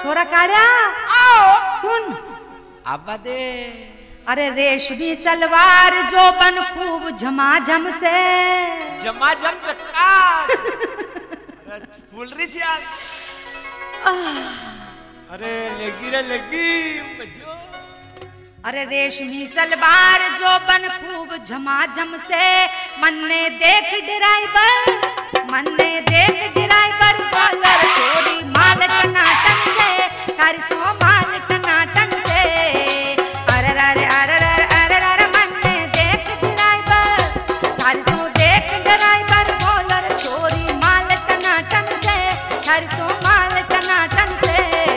छोरा काड़ा आओ सुन आबा दे। अरे रेशमी सलवार जो बन खूब झमाझम से झमाझम चक्कर फूल रही थी आज। अरे लगी मजो। अरे रेशमी सलवार जो बन खूब झमाझम से मन ने देख ड्राइवर कॉलर छोड़ी माल टनाटन से तारसो माल टनाटन से। अरे अरे अरे अरे अरे मन ने देख ड्राइवर तारसो देख ड्राइवर कॉलर छोड़ी माल टनाटन से तारसो माल टनाटन से।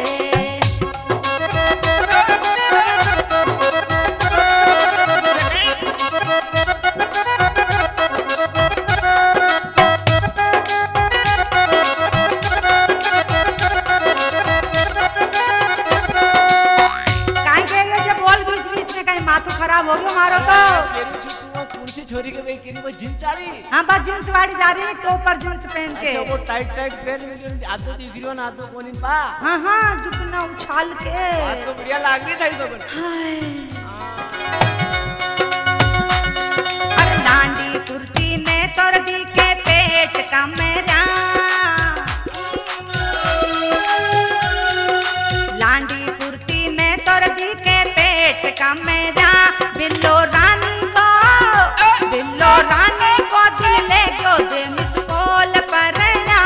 खराब हो गयो मारो तो कुर्सी छोरी के वे केरी वो जींस चाड़ी। हां बस जींस वाड़ी जा रही है टॉपर जींस पहन के। अच्छा वो टाइट पहन मिलियन आदो दिख रियो ना आदो कोनी पा। हां जुकना उछाल के बात तो बढ़िया लाग रही थी तो बन। अरे लांडी कुर्ती में तोर दी के पेट का मेरा लांडी कुर्ती में तोर दी के पेट का मेरा बिल्लो रानी को दिल ले गयो दे मिस कॉल परना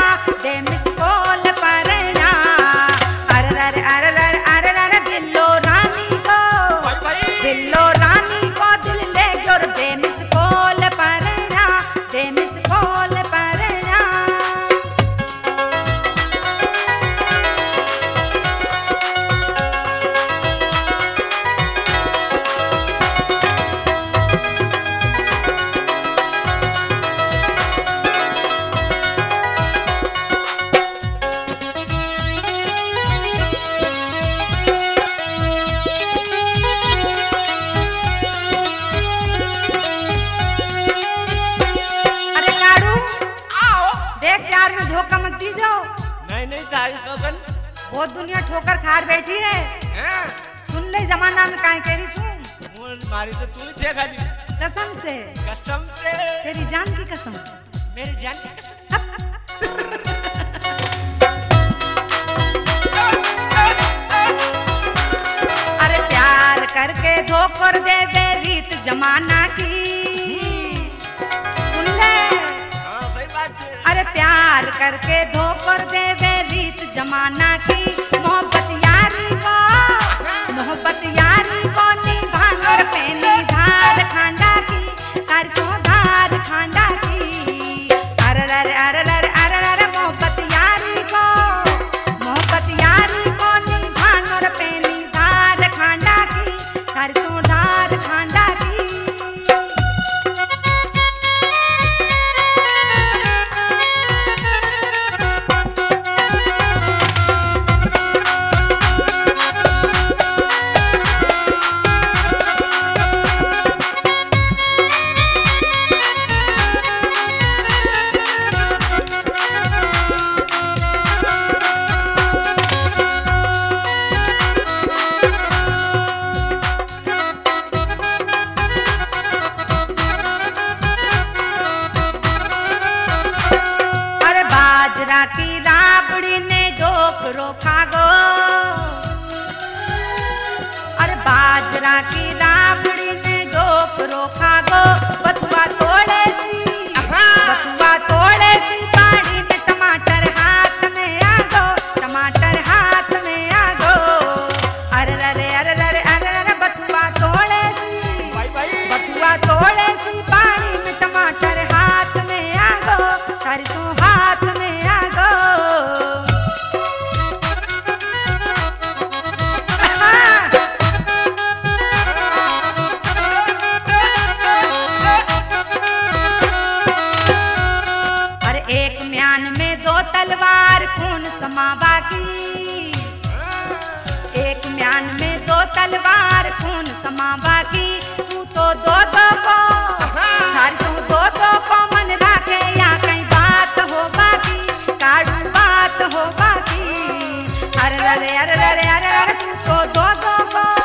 अरे अरे अरे अरे अरे बिल्लो रानी को दिल ले गयो दे मिस कॉल परना बहुत दुनिया ठोकर खार बैठी है। सुन ले जमाना में काहे केरी छू मारी तो तू छे खाली कसम से तेरी जान की कसम मेरी जान की कसम। अरे प्यार करके धोकर दे वे रीत जमाना की सुन ले। सही बात है। अरे प्यार करके धोकर दे वे रीत जमाना की मोहब्बत यारी को निभानर पे निधार खांडा की तारसो धार खांडा की। अरे अरे अरे अरे अरे अरे मोहब्बत यारी को निभानर पे निधार खांडा की तारसो धार खांडा की। की राबड़ी ने डोकरो खागो अरे बाजरा की राबड़ी ने डोकरो खागो बथुआ तोड़े सी बाड़ी में टमाटर हाथ में आगो अरे अरे अरे अरे अरे अरे बथुआ तोड़े सी बाड़ी में टमाटर हाथ में आगो सरसों हाथ में तलवार खून समावा की एक म्यान में दो तलवार खून समावा की तू तो दो को तारसो दो को मन राखे या कहीं बात हो बाकी काड़ू बात हो बाकी अरे अरे अरे अरे अरे अरे तू तो दो दो को